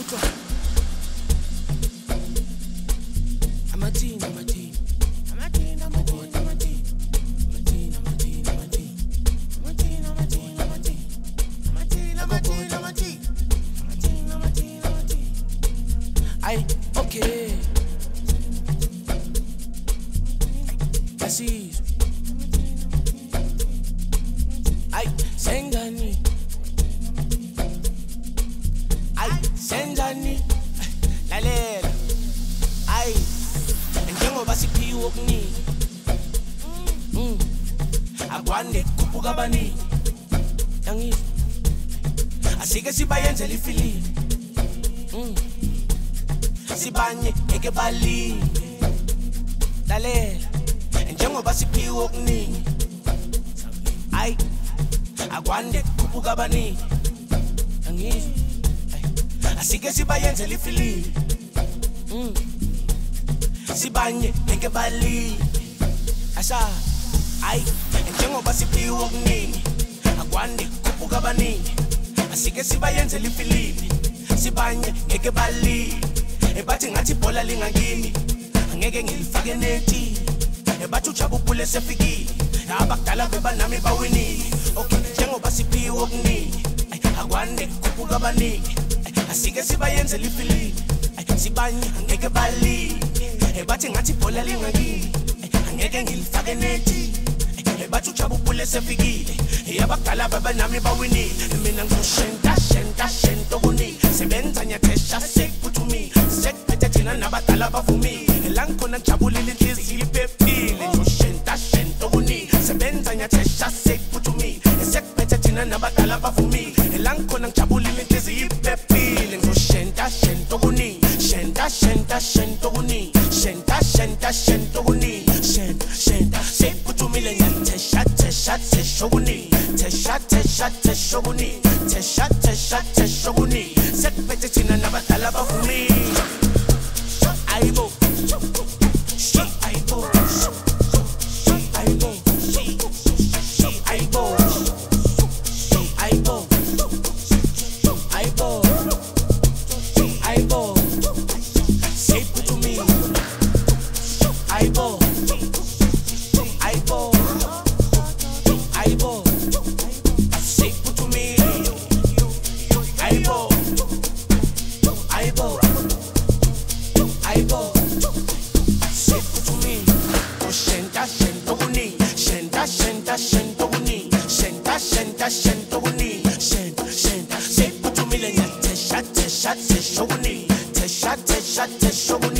Okay. Assis. Ay, sengani. Ay, sengani. Lalela. Ay, njengoba siphiwe okuningi. Akwande kuphuphuka abaningi. Yangizwa. Asike sibayenzele ifilimu. Sibanye ngeke balile. Lalela. Njengoba siphiwe okuningi. Ay, akwande kuphuphuka abaningi. Yangizwa. Asike sibayenzele ifilimu. Sibanye ngeke balile. Asa. Ay, njengoba siphiwe okuningi. Akwande kuphuphuka abaningi. Asike sibayenzele ifilimu. Sibanye ngeke balile. Ebathi ngathi ibhola lingakini angeke ngilifake neti. Ebathi ujabule sefikile abakudala bebanami bawinile. Okay, njengoba siphiwe okuningi. Akwande kuphuphuka abaningi. Asike sibayenzele ifilimu. Sibanye ngeke balile. Ebathi ngathi ibhola lingakini angeke ngilifake neti. Ebathi ujabule sefikile abakudala bebanami bawinile. Mina ngizoshenta okuningi. Sebenza nyathesha sekuphuthumile. Sekuphethe thina nabadala bavumile. La ngikhona ngijabulile inhliziyo iphephile. Ngizoshenta okuningi. Sebenza nyathesha sekuphuthumile. Sekuphethe thina nabadala bavumile. La ngikhona ngijabulile inhliziyo iphephile. Ngizoshenta okuningi. Shenta okuningi. Shenta okuningi. Shenta sekuphuthumile. Nyathesha okuningi. Tesha okuningi. Tesha okuningi. Sekuphethe thina nabadala bavumile. Aibo. Aibo. Aibo. Aibo. Aibo. Aibo. Aibo. Say put to me. Aibo. Aibo. Aibo. Say put to me. Aibo. Aibo. Aibo. Say put to me. Shenta okuni. Shenta okuni. Shenta okuni. Shenta. Say put to me. Tesha okuni. Tesha okuni.